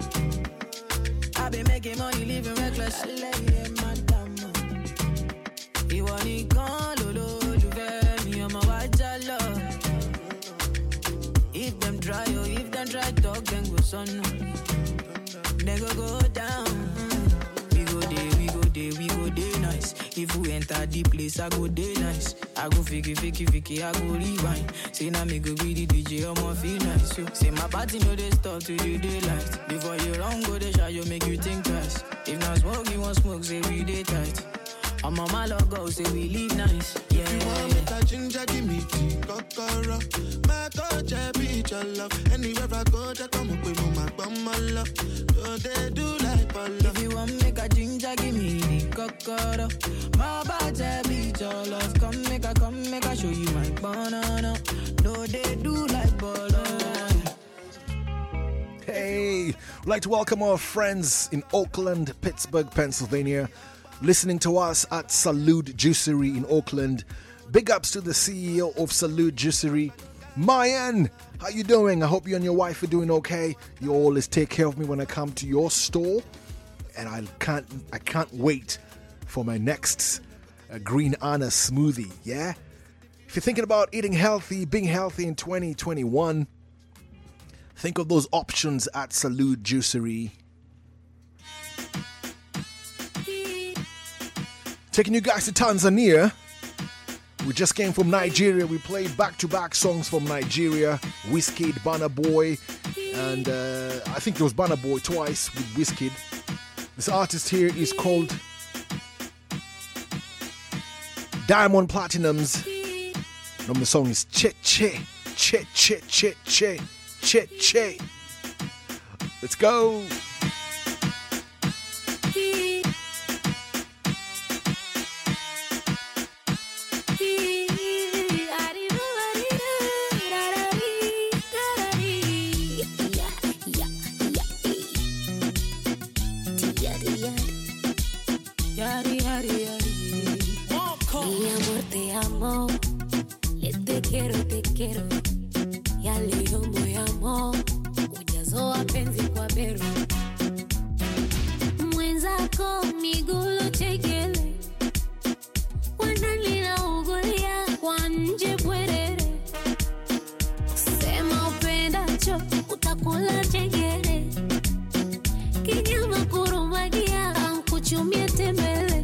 I be making money, living reckless. I lay in my damn. You want it gone, lolo, you vex me, I'm a watch love. If them try, oh, if them try, talk, then go son. They go go down. We go there, we go there, we go there nice. If we enter the place, I go there nice. I go fiki, fiki, fiki, I go rewind. Say now me go be the D J, I'ma feel nice. So, say my party no they stop till the daylight. Before you run, go the shot, you make you think twice. If not smoke, you want smoke, say we day tight. I'm on my logo, say we live nice. Yeah. You want me to ginger, give me tea, kokoro. My touch, I be your love. Anywhere I go, just come up with my bum, my love. So they do like polo. If you want make a ginger, give me the kokoro. My body be your love. Come make a, come make a show you my banana. No, they do like polo. Hey, we'd like to welcome our friends in Oakland, Pittsburgh, Pennsylvania, listening to us at Salute Juicery in Oakland. Big ups to the C E O of Salute Juicery, Mayan. How you doing? I hope you and your wife are doing okay. You always take care of me when I come to your store, and I can't I can't wait for my next uh, Green Anna smoothie. Yeah. If you're thinking about eating healthy, being healthy in twenty twenty-one, think of those options at Salute Juicery. Taking you guys to Tanzania. We just came from Nigeria. We played back-to-back songs from Nigeria. Wizkid, Burna Boy, and uh, I think there was Burna Boy twice with Wizkid. This artist here is called Diamond Platinums. And the song is Che Che, Che Che Che Che, Che Che. Let's go. Mi amor, te amo. Le te quiero, te quiero. Ya leo moyamo. Ujazo wa penzi kwa beru. Mwenzako migulo chekele. Wanalila ugulia kwa nje bwerere. Sema upendacho utakula chekele. Kinyama kurumagia ankuchumie tembele.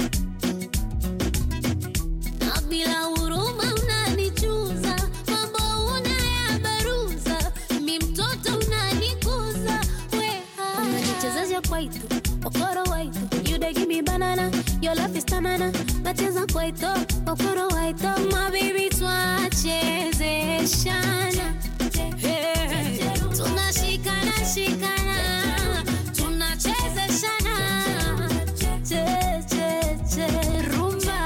Bila huruma unanichuza, mambo unayabaruza, mi mtoto unanikuza, weha. Unanichezesha kwaito, okoro waito, you dey give me banana, your love is tamana. Nacheza kwaito, okoro waito, my baby twachezeshana. Hey, tunashikana, shikana, tunachezeshana. Che, che, che, rumba.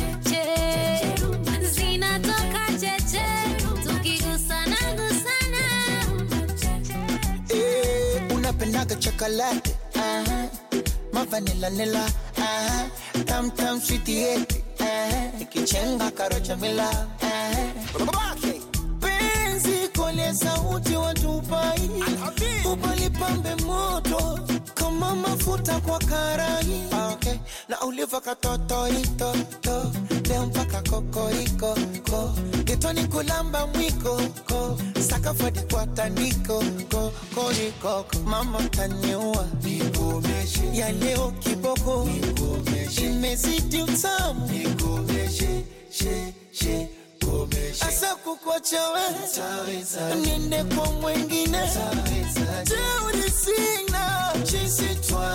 Naga chocolate, uh-huh. Ma vanilla nilla, uh-huh. Tam tam sweetie, uh-huh. Ikichenga karocha mila, uh-huh. Penzi kole sauti watupai, ubali pambe moto, kama mafuta kwa karai. Okay, na uliva katoto ito, to, leo mpaka kokoriko, ko. Getoni kulamba mwiko, ko. Sakafadi kwa taniko, ko, koriko, mama taniua. Nikomeshe, ya leo kiboko. Nikomeshe, imezidi utamu. Nikomeshe, she, she, komeshe. Asa kukwacha we, ninde kwa mwengine. Teuri sina, chisi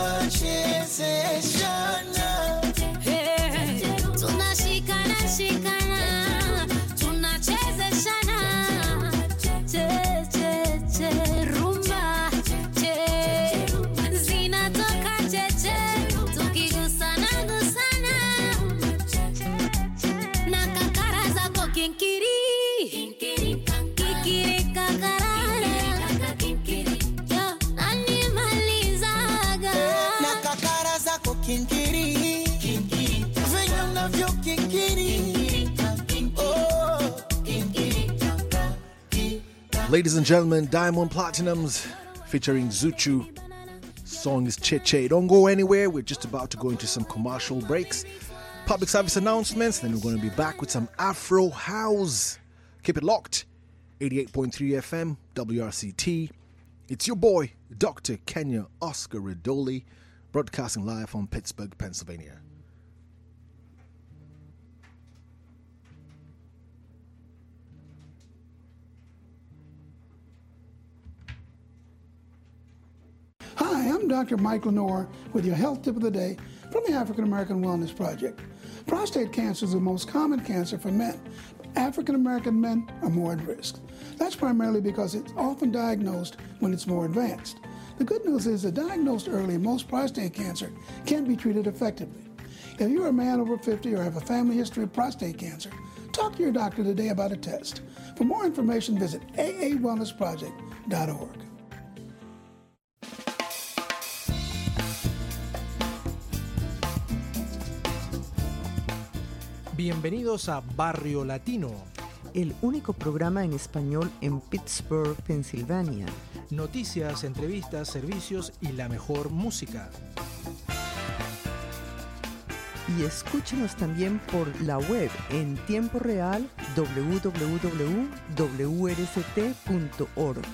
twachezeshana. Hey, tunashikana, shikana, tunachezeshana. Che, che, che, rumba. Che, zinatoka cheche, tukigusana, gusana. Na kakara zako kinkiri, kikiri kakarara. Yo, animalizaga. Na kakara zako kinkiri, venye unavyo kinkiri. Oh, Ladies and gentlemen, Diamond Platinums featuring Zuchu. Song is Che Che. Don't go anywhere. We're just about to go into some commercial breaks, public service announcements. Then we're going to be back with some Afro House. Keep it locked. eighty-eight point three F M, W R C T. It's your boy, Doctor Kenya Oscar Ridoli, broadcasting live from Pittsburgh, Pennsylvania. I'm Doctor Mike Lenore with your health tip of the day from the African American Wellness Project. Prostate cancer is the most common cancer for men. African American men are more at risk. That's primarily because it's often diagnosed when it's more advanced. The good news is that diagnosed early, most prostate cancer can be treated effectively. If you're a man over fifty or have a family history of prostate cancer, talk to your doctor today about a test. For more information, visit a a wellness project dot org. Bienvenidos a Barrio Latino, el único programa en español en Pittsburgh, Pensilvania. Noticias, entrevistas, servicios y la mejor música. Y escúchenos también por la web en tiempo real doble u doble u doble u punto w r c t punto org.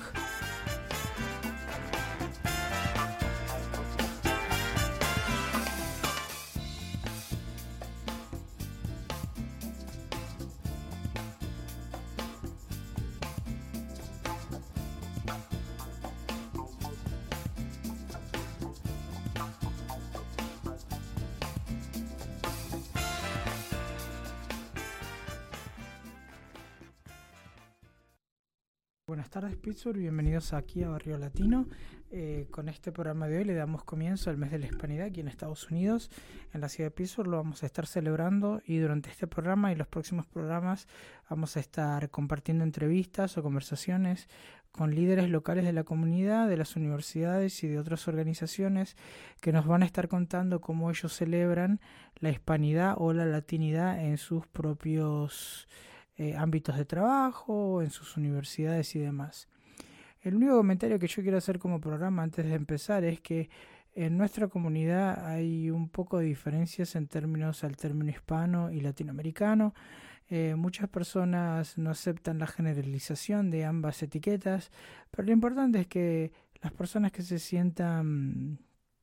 Buenas tardes, Pittsburgh, bienvenidos aquí a Barrio Latino. Eh, con este programa de hoy le damos comienzo al mes de la Hispanidad aquí en Estados Unidos. En la ciudad de Pittsburgh lo vamos a estar celebrando y durante este programa y los próximos programas vamos a estar compartiendo entrevistas o conversaciones con líderes locales de la comunidad, de las universidades y de otras organizaciones que nos van a estar contando cómo ellos celebran la hispanidad o la latinidad en sus propios Eh, ámbitos de trabajo, en sus universidades y demás. El único comentario que yo quiero hacer como programa antes de empezar es que en nuestra comunidad hay un poco de diferencias en términos al término hispano y latinoamericano. Eh, muchas personas no aceptan la generalización de ambas etiquetas, pero lo importante es que las personas que se sientan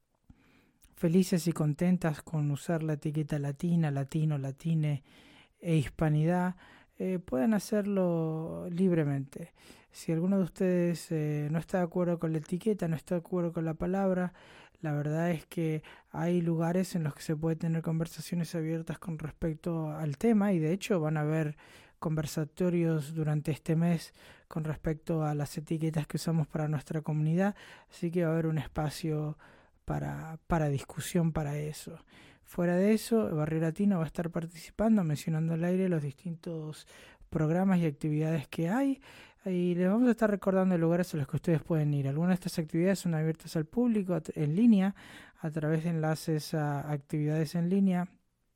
felices y contentas con usar la etiqueta latina, latino, latine e hispanidad, Eh, pueden hacerlo libremente. Si alguno de ustedes eh, no está de acuerdo con la etiqueta, no está de acuerdo con la palabra, la verdad es que hay lugares en los que se puede tener conversaciones abiertas con respecto al tema y de hecho van a haber conversatorios durante este mes con respecto a las etiquetas que usamos para nuestra comunidad, así que va a haber un espacio para, para discusión para eso. Fuera de eso, Barrio Latino va a estar participando, mencionando al aire los distintos programas y actividades que hay. Y les vamos a estar recordando lugares a los que ustedes pueden ir. Algunas de estas actividades son abiertas al público en línea, a través de enlaces a actividades en línea.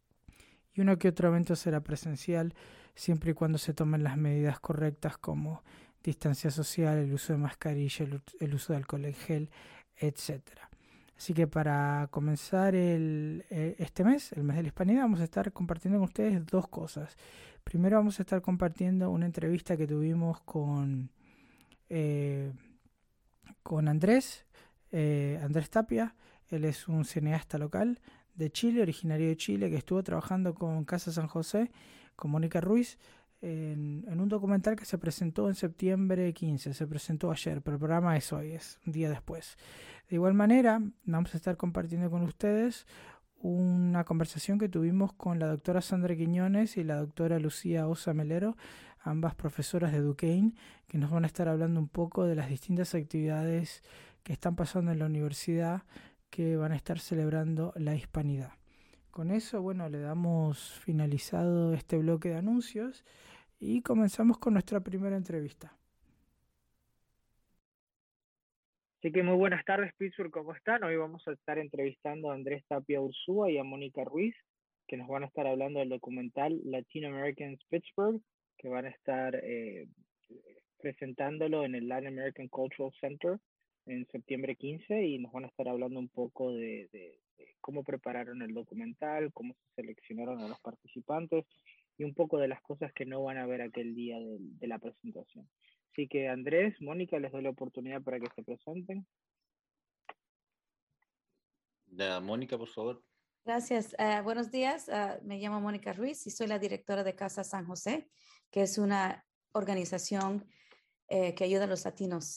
Y uno que otro evento será presencial, siempre y cuando se tomen las medidas correctas como distancia social, el uso de mascarilla, el, el uso de alcohol en gel, etcétera. Así que para comenzar el, eh, este mes, el mes de la Hispanidad, vamos a estar compartiendo con ustedes dos cosas. Primero vamos a estar compartiendo una entrevista que tuvimos con, eh, con Andrés, eh, Andrés Tapia. Él es un cineasta local de Chile, originario de Chile, que estuvo trabajando con Casa San José, con Mónica Ruiz, en, en un documental que se presentó en septiembre quince. Se presentó ayer, pero el programa es hoy, es un día después. De igual manera, vamos a estar compartiendo con ustedes una conversación que tuvimos con la doctora Sandra Quiñones y la doctora Lucía Osa Melero, ambas profesoras de Duquesne, que nos van a estar hablando un poco de las distintas actividades que están pasando en la universidad que van a estar celebrando la hispanidad. Con eso, bueno, le damos finalizado este bloque de anuncios y comenzamos con nuestra primera entrevista. Así que muy buenas tardes, Pittsburgh, ¿cómo están? Hoy vamos a estar entrevistando a Andrés Tapia Ursúa y a Mónica Ruiz, que nos van a estar hablando del documental Latino Americans Pittsburgh, que van a estar eh, presentándolo en el Latin American Cultural Center en septiembre quince y nos van a estar hablando un poco de, de, de cómo prepararon el documental, cómo se seleccionaron a los participantes y un poco de las cosas que no van a ver aquel día de, de la presentación. Así que Andrés, Mónica, les doy la oportunidad para que se presenten. Da, Mónica, por favor. Gracias. Uh, buenos días. Uh, me llamo Mónica Ruiz y soy la directora de Casa San José, que es una organización eh, que ayuda a los latinos